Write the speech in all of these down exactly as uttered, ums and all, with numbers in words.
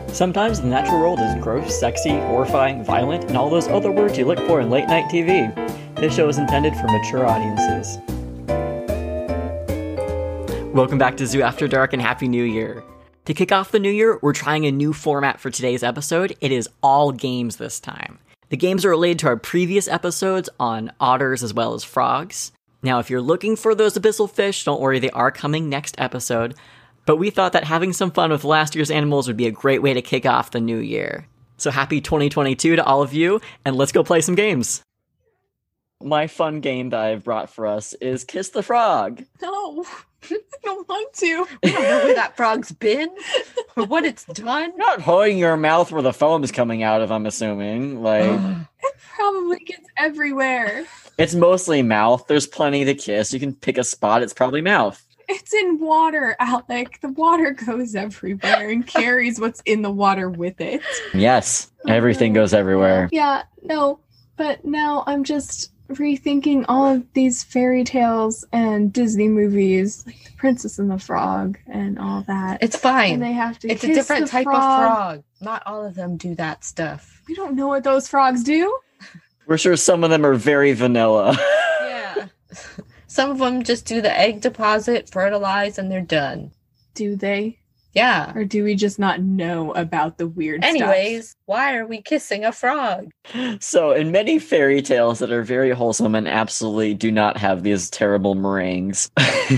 Sometimes the natural world is gross, sexy, horrifying, violent, and all those other words you look for in late-night T V. This show is intended for mature audiences. Welcome back to Zoo After Dark and Happy New Year. To kick off the new year, we're trying a new format for today's episode. It is all games this time. The games are related to our previous episodes on otters as well as frogs. Now, if you're looking for those abyssal fish, don't worry, they are coming next episode. But we thought that having some fun with last year's animals would be a great way to kick off the new year. So happy twenty twenty-two to all of you, and let's go play some games. My fun game that I've brought for us is Kiss the Frog. No, I don't want to. We don't know where that frog's been or what it's done. Not holding your mouth where the foam is coming out of, I'm assuming. Like, It probably gets everywhere. it's mostly mouth. There's plenty to kiss. You can pick a spot. It's probably mouth. It's in water, Alec. The water goes everywhere and carries what's in the water with it. Yes, everything goes everywhere. Yeah, no, but now I'm just rethinking all of these fairy tales and Disney movies, like The Princess and the Frog and all that. It's fine. And they have to It's a kiss different the type frog. of frog. Not all of them do that stuff. We don't know what those frogs do. We're sure some of them are very vanilla. Yeah. Some of them just do the egg deposit, fertilize, and they're done. Do they? Yeah. Or do we just not know about the weird stuff? Anyways, why are we kissing a frog? So, in many fairy tales that are very wholesome and absolutely do not have these terrible meringues.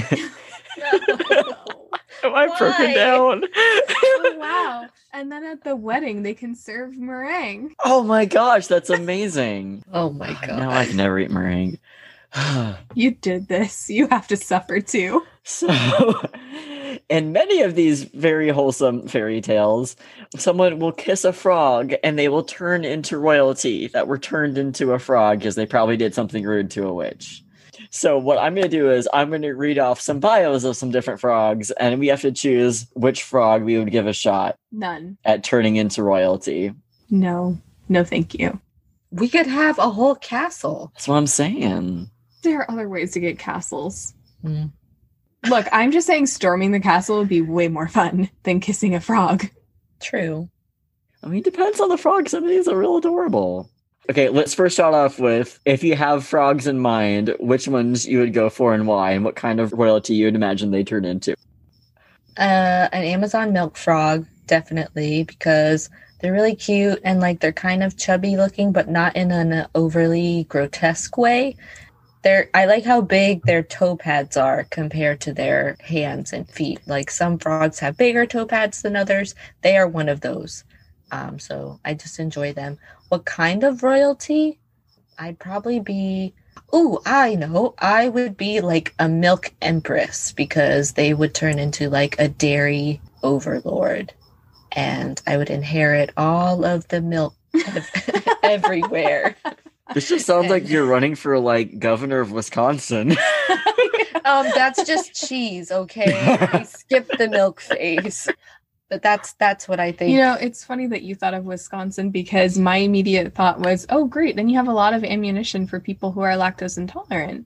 Am I broken Why? down? Oh, wow. And then at the wedding, they can serve meringue. Oh my gosh, that's amazing. Oh my god. Now I can never eat meringue. You did this. You have to suffer too. So, in many of these very wholesome fairy tales, someone will kiss a frog and they will turn into royalty that were turned into a frog because they probably did something rude to a witch. So what I'm going to do is I'm going to read off some bios of some different frogs, and we have to choose which frog we would give a shot None. at turning into royalty. No. No, thank you. We could have a whole castle. That's what I'm saying. There are other ways to get castles. Hmm. Look, I'm just saying storming the castle would be way more fun than kissing a frog. True. I mean, it depends on the frog. Some of these are real adorable. Okay, let's first start off with, if you have frogs in mind, which ones you would go for and why, and what kind of royalty you would imagine they turn into. Uh, an Amazon milk frog, definitely, because they're really cute and like they're kind of chubby looking, but not in an overly grotesque way. They're, I like how big their toe pads are compared to their hands and feet. Like some frogs have bigger toe pads than others. They are one of those. Um, so I just enjoy them. What kind of royalty? I'd probably be... Ooh, I know. I would be like a milk empress because they would turn into like a dairy overlord. And I would inherit all of the milk everywhere. This just sounds like you're running for, like, governor of Wisconsin. Um, that's just cheese, okay? We skipped the milk phase. But that's that's what I think. You know, it's funny that you thought of Wisconsin because my immediate thought was, oh, great, then you have a lot of ammunition for people who are lactose intolerant.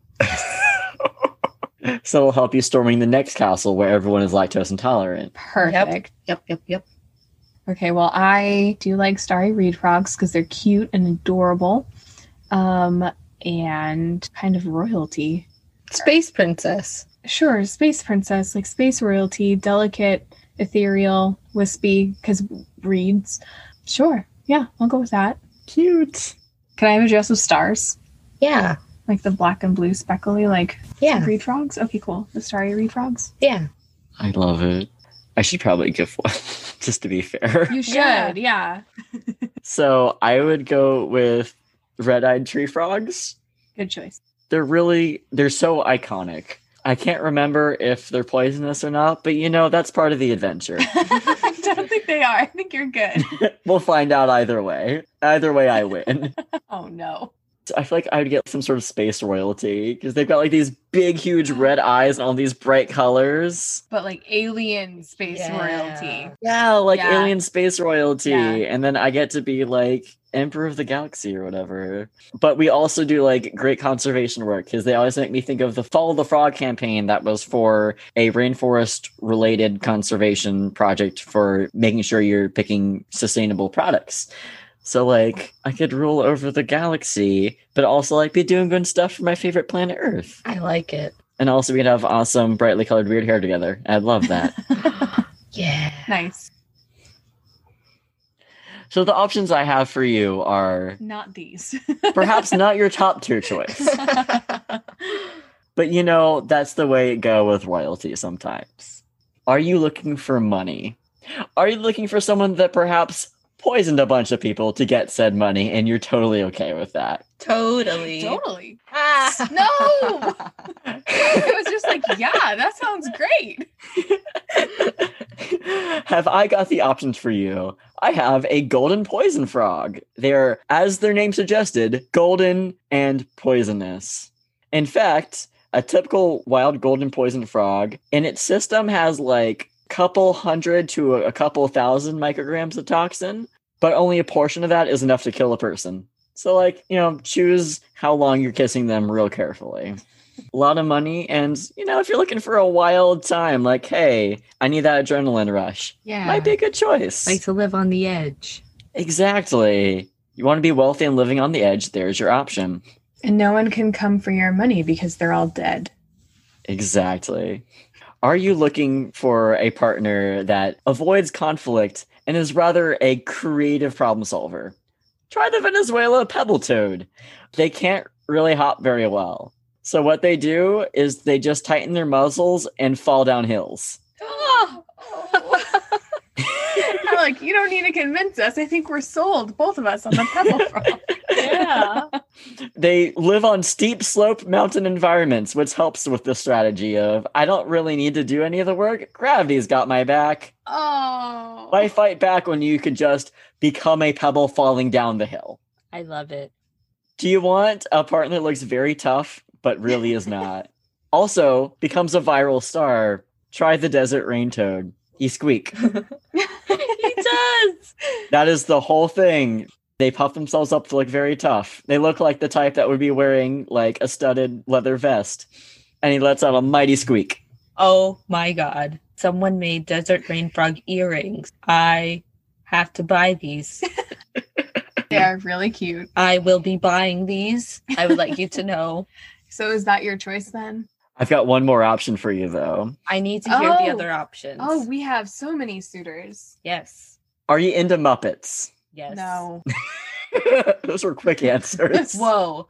So it'll help you storming the next castle where everyone is lactose intolerant. Perfect. Yep, yep, yep. Okay, well, I do like starry reed frogs because they're cute and adorable. Um, and kind of royalty. Space princess. Sure, space princess, like space royalty, delicate, ethereal, wispy, because reeds. Sure, yeah, I'll go with that. Cute. Can I have a dress of stars? Yeah, Like the black and blue speckly, like yeah, reed frogs? Okay, cool. The starry reed frogs. yeah. I love it. I should probably give one, just to be fair. You should, Yeah. yeah. So I would go with red-eyed tree frogs. Good choice. They're really, they're so iconic. I can't remember if they're poisonous or not, but you know, that's part of the adventure. I don't think they are. I think you're good. We'll find out either way. Either way, I win. Oh, no. I feel like I would get some sort of space royalty because they've got like these big, huge red eyes and all these bright colors. But like alien space Yeah. royalty. Yeah, like Yeah. alien space royalty. Yeah. And then I get to be like Emperor of the Galaxy or whatever. But we also do like great conservation work because they always make me think of the Follow the Frog campaign that was for a rainforest related conservation project for making sure you're picking sustainable products. So like I could rule over the galaxy, but also like be doing good stuff for my favorite planet Earth. I like it. And also we could have awesome, brightly colored weird hair together. I'd love that. Yeah. Nice. So the options I have for you are Not these. perhaps not your top tier choice. But you know, that's the way it go with royalty sometimes. Are you looking for money? Are you looking for someone that perhaps poisoned a bunch of people to get said money and you're totally okay with that? Totally. Totally. Ah. No! It was just like, yeah, that sounds great. Have I got the options for you? I have a golden poison frog. They're, as their name suggested, golden and poisonous. In fact, a typical wild golden poison frog in its system has like a couple hundred to a couple thousand micrograms of toxin, but only a portion of that is enough to kill a person. So like, you know, choose how long you're kissing them real carefully. A lot of money, and you know, if you're looking for a wild time, like, hey, I need that adrenaline rush, Yeah. might be a good choice. Like to live on the edge. Exactly. You want to be wealthy and living on the edge, there's your option. And no one can come for your money because they're all dead. Exactly. Are you looking for a partner that avoids conflict and is rather a creative problem solver? Try the Venezuela pebble toad. They can't really hop very well. So what they do is they just tighten their muzzles and fall down hills. Oh. I'm like, you don't need to convince us. I think we're sold, both of us, on the pebble frog. Yeah. They live on steep slope mountain environments, which helps with the strategy of, I don't really need to do any of the work. Gravity's got my back. Oh. Why fight back when you could just become a pebble falling down the hill? I love it. Do you want a partner that looks very tough, but really is not? Also, becomes a viral star. Try the desert rain toad. You squeak. He does. That is the whole thing. They puff themselves up to look very tough. They look like the type that would be wearing like a studded leather vest. And he lets out a mighty squeak. Oh my god. Someone made desert rain frog earrings. I have to buy these. They are really cute. I will be buying these. I would like you to know. So is that your choice then? I've got one more option for you, though. I need to hear the Oh. other options. Oh, we have so many suitors. Yes. Are you into Muppets? Yes. No. Those were quick answers. Whoa.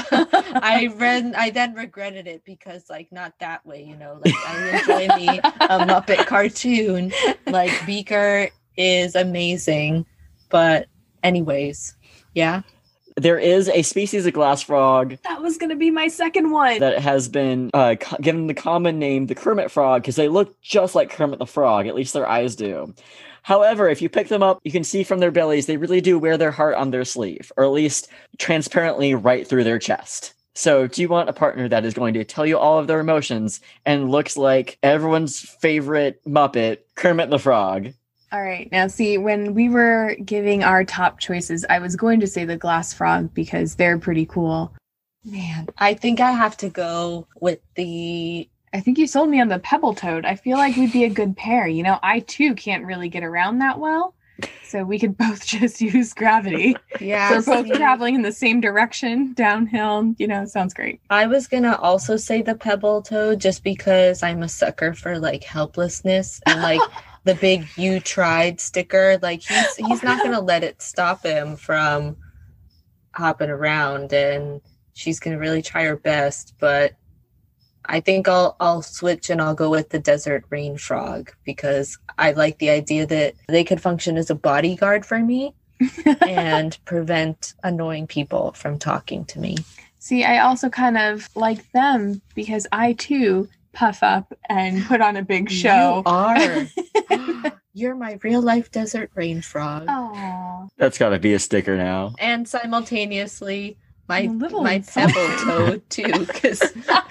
I read I then regretted it because like not that way, you know. Like I enjoy me a Muppet cartoon. Like Beaker is amazing. But anyways, yeah. There is a species of glass frog That was going to be my second one. that has been uh, co- given the common name the Kermit frog because they look just like Kermit the Frog, at least their eyes do. However, if you pick them up, you can see from their bellies they really do wear their heart on their sleeve, or at least transparently right through their chest. So do you want a partner that is going to tell you all of their emotions and looks like everyone's favorite Muppet, Kermit the Frog? All right. Now, see, when we were giving our top choices, I was going to say the glass frog because they're pretty cool. Man, I think I have to go with the I think you sold me on the pebble toad. I feel like we'd be a good pair. You know, I too can't really get around that well. So we could both just use gravity. yeah. We're both see, traveling in the same direction downhill. You know, sounds great. I was gonna also say the pebble toad just because I'm a sucker for like helplessness and like the big "you tried" sticker. Like he's he's not gonna let it stop him from hopping around, and she's gonna really try her best. But I think I'll I'll switch and I'll go with the desert rain frog because I like the idea that they could function as a bodyguard for me and prevent annoying people from talking to me. See, I also kind of like them because I too puff up and put on a big show. You are. You're my real life desert rain frog. Aww. That's got to be a sticker now. And simultaneously my I'm a little my insulted. pebble toad too, because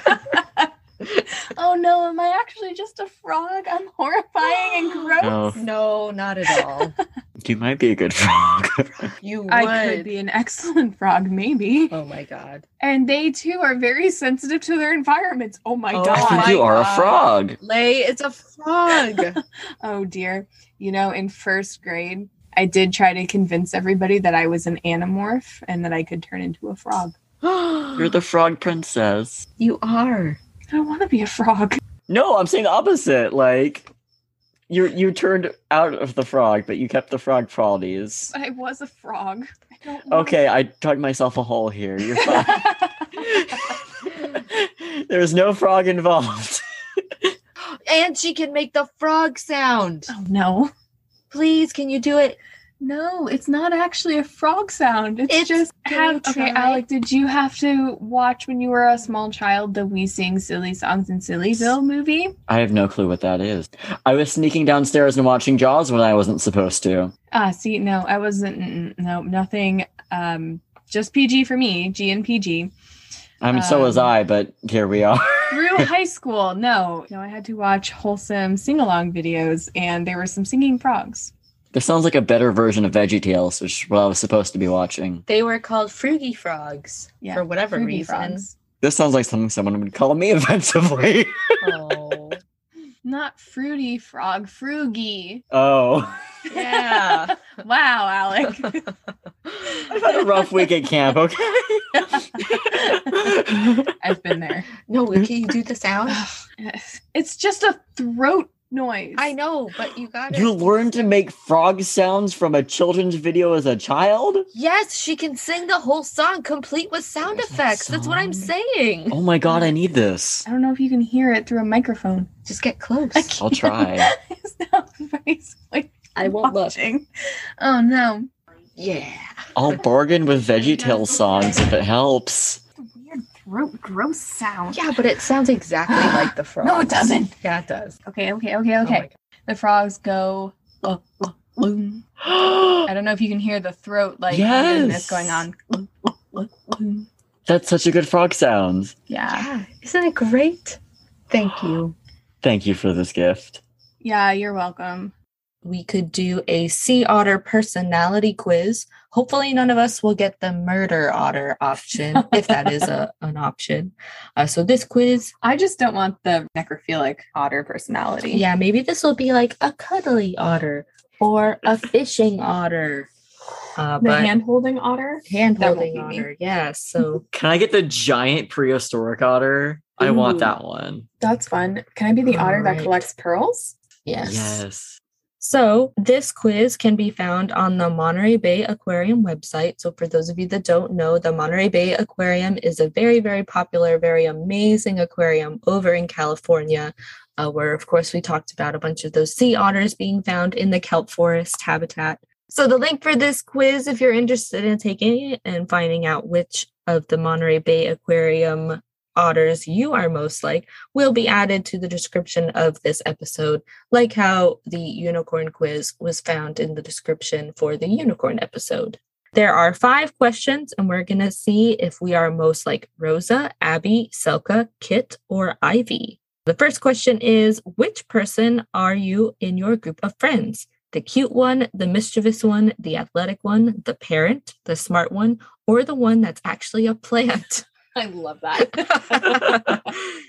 Oh no, am I actually just a frog? I'm horrifying and gross. No, no, not at all. you might be a good frog. You would. I could be an excellent frog, maybe. Oh my god. And they too are very sensitive to their environments. Oh my Oh god. I think my you are God. a frog. Lay, it's a frog. Oh dear. You know, in first grade, I did try to convince everybody that I was an animorph and that I could turn into a frog. You're the frog princess. You are. I don't want to be a frog. No, I'm saying the opposite. Like, you you turned out of the frog, but you kept the frog qualities. I was a frog. I don't want Okay, I dug myself a hole here. You're fine. There's no frog involved. And she can make the frog sound. Oh no. Please, can you do it? No, it's not actually a frog sound. It's, It's- just can have, you okay, try? Alec, did you have to watch when you were a small child the We Sing Silly Songs in Sillyville movie? I have no clue what that is. I was sneaking downstairs and watching Jaws when I wasn't supposed to. Ah, see, no, I wasn't. mm, No, nothing. Um, just P G for me, G and P G. I mean, so was Um, I, but here we are. Through high school, no, no, I had to watch wholesome sing-along videos, and there were some singing frogs. This sounds like a better version of VeggieTales, which is what I was supposed to be watching. They were called Froogie Frogs Yeah, for whatever Fruity reason. frogs. This sounds like something someone would call me offensively. Oh. Not fruity frog, froogie. Oh. Yeah. Wow, Alec. I've had a rough week at camp, okay? I've been there. No, can you do the sound? It's just a throat noise. I know, but you got it. You learned to make frog sounds from a children's video as a child? Yes, she can sing the whole song complete with sound effects. That's what I'm Song? saying. Oh my god, I need this. I don't know if you can hear it through a microphone. Just get close. I can't. I'll try. It's not very like I won't look. watching. Oh no. Yeah. I'll bargain with VeggieTales songs if it helps. Weird throat gross sound. Yeah, but it sounds exactly like the frog. No, it doesn't. Yeah, it does. Okay, okay, okay, Oh okay. my The frogs go. Uh, uh, loom. I don't know if you can hear the throat like Yes. weirdness going on. Uh, uh, uh, loom. That's such a good frog sound. Yeah. Yeah. Isn't it great? Thank you. Thank you for this gift. Yeah, you're welcome. We could do a sea otter personality quiz. Hopefully, none of us will get the murder otter option, if that is a, an option. Uh, so, this quiz, I just don't want the necrophilic otter personality. yeah, maybe this will be like a cuddly otter or a fishing otter. Uh, The but hand holding otter? hand that won't holding be me. otter, yeah. So, Can I get the giant prehistoric otter? I want Ooh. that one. That's fun. Can I be the otter that Alright. collects pearls? yes. Yes. So, this quiz can be found on the Monterey Bay Aquarium website. So, for those of you that don't know, the Monterey Bay Aquarium is a very, very popular, very amazing aquarium over in California, uh, where, of course, we talked about a bunch of those sea otters being found in the kelp forest habitat. So, the link for this quiz, if you're interested in taking it and finding out which of the Monterey Bay Aquarium otters you are most like, will be added to the description of this episode, like how the unicorn quiz was found in the description for the unicorn episode. There are five questions, and we're going to see if we are most like Rosa, Abby, Selka, Kit, or Ivy. The first question is, which person are you in your group of friends? The cute one, the mischievous one, the athletic one, the parent, the smart one, or the one that's actually a plant? I love that.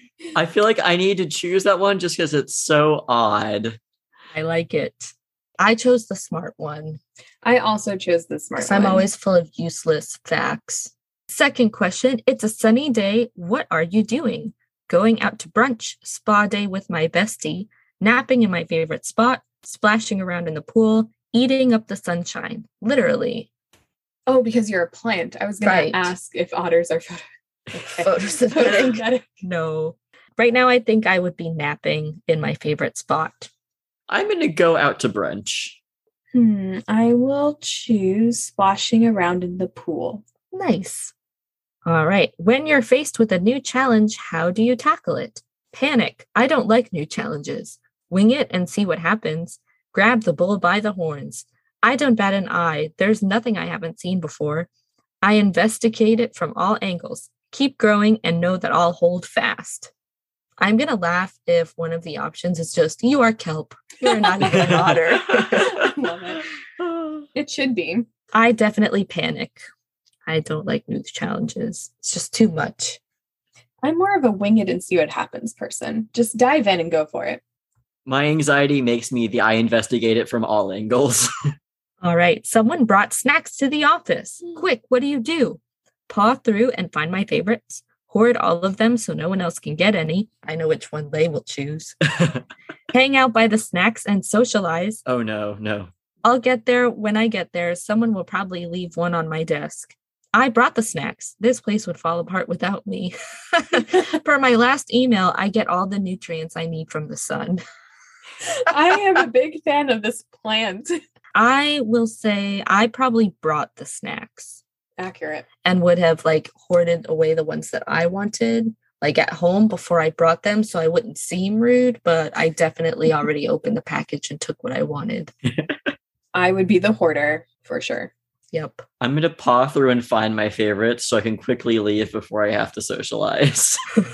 I feel like I need to choose that one just because it's so odd. I like it. I chose the smart one I also chose the smart because I'm one. always full of useless facts. Second question. It's a sunny day. What are you doing? Going out to brunch, spa day with my bestie, napping in my favorite spot, splashing around in the pool, eating up the sunshine. Literally. Oh, because you're a plant. I was going Right. to ask if otters are photo- Photosynthetic. photosynthetic. No. Right now, I think I would be napping in my favorite spot. I'm going to go out to brunch. Hmm. I will choose splashing around in the pool. Nice. All right. When you're faced with a new challenge, how do you tackle it? Panic. I don't like new challenges. Wing it and see what happens. Grab the bull by the horns. I don't bat an eye. There's nothing I haven't seen before. I investigate it from all angles. Keep growing and know that I'll hold fast. I'm going to laugh if one of the options is just, you are kelp. You're not even an otter. I love it. It should be. I definitely panic. I don't like new challenges. It's just too much. I'm more of a wing it and see what happens person. Just dive in and go for it. My anxiety makes me the I investigate it from all angles. All right. Someone brought snacks to the office. Quick, what do you do? Paw through and find my favorites. Hoard all of them so no one else can get any. I know which one they will choose. Hang out by the snacks and socialize. Oh, no, no. I'll get there when I get there. Someone will probably leave one on my desk. I brought the snacks. This place would fall apart without me. Per my last email, I get all the nutrients I need from the sun. I am a big fan of this plant. I will say I probably brought the snacks. Accurate. And would have like hoarded away the ones that I wanted, like at home before I brought them so I wouldn't seem rude, but I definitely already opened the package and took what I wanted. I would be the hoarder for sure. Yep. I'm going to paw through and find my favorites so I can quickly leave before I have to socialize.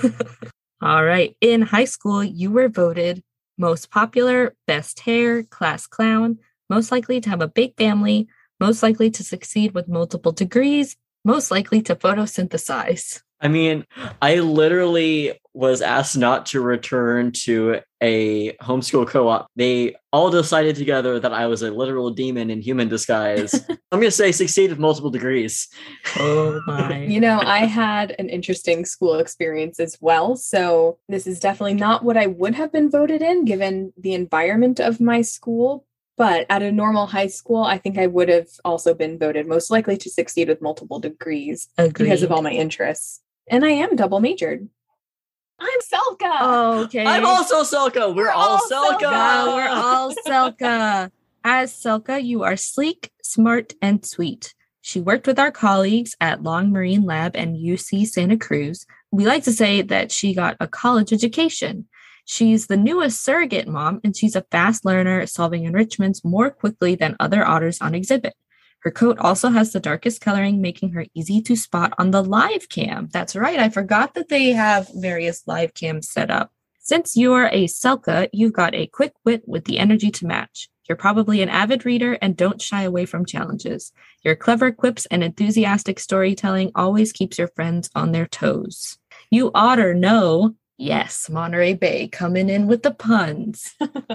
All right. In high school, you were voted most popular, best hair, class clown, most likely to have a big family, most likely to succeed with multiple degrees, most likely to photosynthesize. I mean, I literally was asked not to return to a homeschool co-op. They all decided together that I was a literal demon in human disguise. I'm going to say succeed with multiple degrees. Oh my. You know, I had an interesting school experience as well. So this is definitely not what I would have been voted in given the environment of my school. But at a normal high school, I think I would have also been voted most likely to succeed with multiple degrees. Agreed. Because of all my interests. And I am double majored. I'm Selka. Oh, okay. I'm also Selka. We're, We're all, all Selka. Selka. Yeah, we're all Selka. As Selka, you are sleek, smart, and sweet. She worked with our colleagues at Long Marine Lab and U C Santa Cruz. We like to say that she got a college education. She's the newest surrogate mom, and she's a fast learner, solving enrichments more quickly than other otters on exhibit. Her coat also has the darkest coloring, making her easy to spot on the live cam. That's right. I forgot that they have various live cams set up. Since you are a Selka, you've got a quick wit with the energy to match. You're probably an avid reader and don't shy away from challenges. Your clever quips and enthusiastic storytelling always keeps your friends on their toes. You otter know, yes, Monterey Bay coming in with the puns.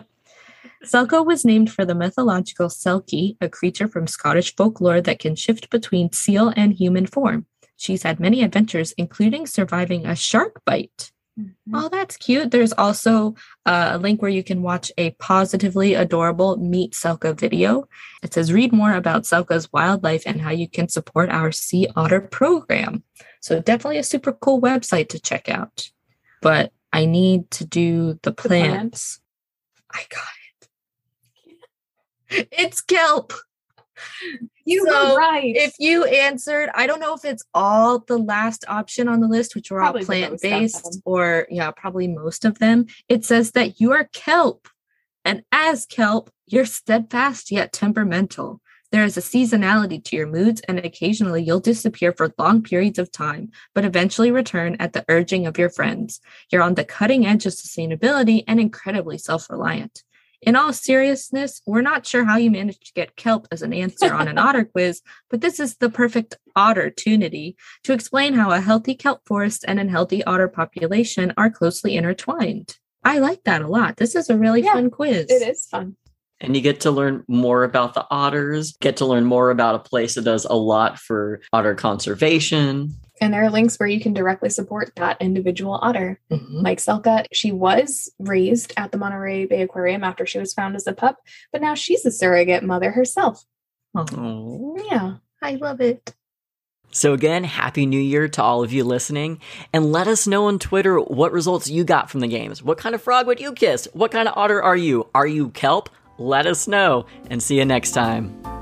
Selka was named for the mythological Selkie, a creature from Scottish folklore that can shift between seal and human form. She's had many adventures, including surviving a shark bite. Mm-hmm. Oh, that's cute. There's also uh, a link where you can watch a positively adorable Meet Selka video. It says, read more about Selka's wildlife and how you can support our Sea Otter program. So definitely a super cool website to check out. But I need to do the plants. The I got it. It's kelp. You so were right. If you answered, I don't know if it's all the last option on the list, which were probably all plant-based, or yeah, probably most of them. It says that you are kelp. And as kelp, you're steadfast yet temperamental. There is a seasonality to your moods, and occasionally you'll disappear for long periods of time, but eventually return at the urging of your friends. You're on the cutting edge of sustainability and incredibly self-reliant. In all seriousness, we're not sure how you managed to get kelp as an answer on an otter quiz, but this is the perfect opportunity to explain how a healthy kelp forest and a healthy otter population are closely intertwined. I like that a lot. This is a really yeah, fun quiz. It is fun. And you get to learn more about the otters, get to learn more about a place that does a lot for otter conservation. And there are links where you can directly support that individual otter. Mm-hmm. Like Selka, she was raised at the Monterey Bay Aquarium after she was found as a pup, but now she's a surrogate mother herself. Oh, yeah. I love it. So again, Happy New Year to all of you listening, and let us know on Twitter what results you got from the games. What kind of frog would you kiss? What kind of otter are you? Are you kelp? Let us know, and see you next time.